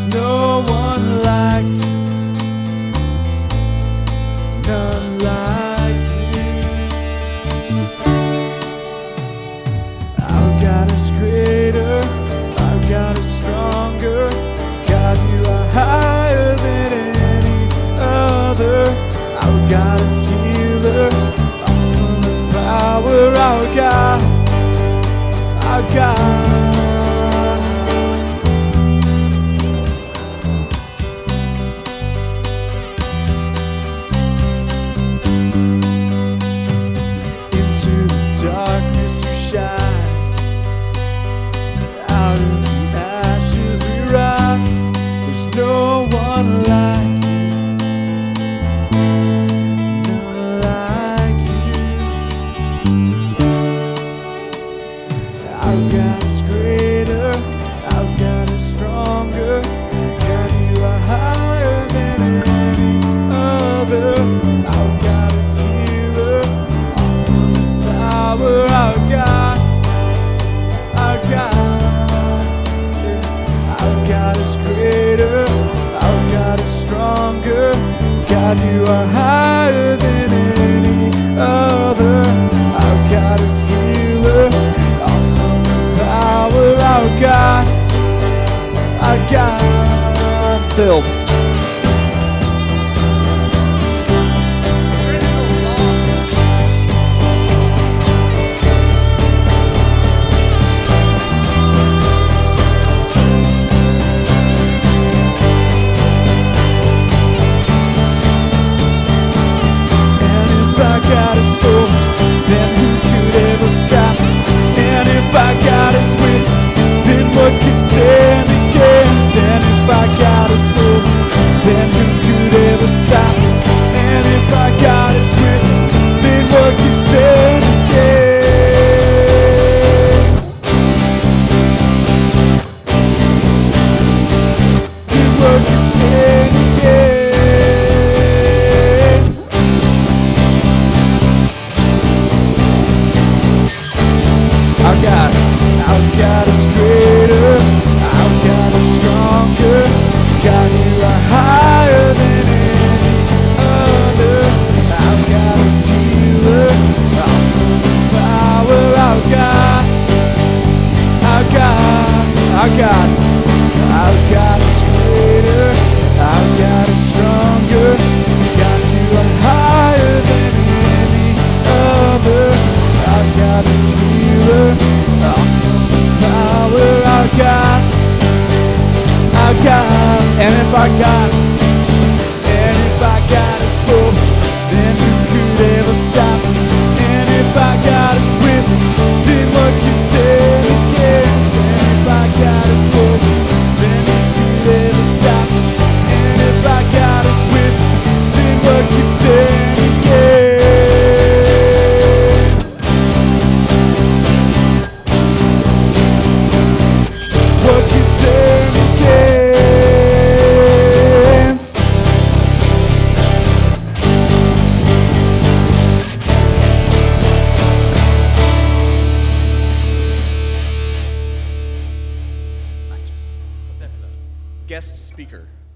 no one like you, none like you. Our God is greater, our God is stronger. God, you are higher than any other. Our God is healer, awesome in power. Our God, our God. Into the darkness you shine, out of the ashes we rise. There's no one like you, none like you. Our God is greater, our God is stronger. God, you are higher than any other. Our God is healer, awesome in power. Our God, our God. Our God is greater, our God is stronger. God, you are higher than any other. Our God is healer, awesome in power. Our God, our God. Filled. God is for us, then who could ever stop us? And if our God is with us, then what can stand against? And if our God is for us, then who could ever stop us? And if our God is with us, then what can stand against? Then what can stand against? Our God is greater, our God is stronger. God, you are higher than any other. Our God is healer, awesome in power. Our God, our God, our God. Our God is greater, our God is stronger. God, you are higher than any other. Our God is healer, awesome power. Our God, our God. And if our God, and if our God is for us, then who could ever stop us? And if our God is with us, then what can stand against? And if our God is for us, then who could ever stop us? And if our God is with us, then what can stand against? What can stand against? Nice. What's after that? Guest speaker.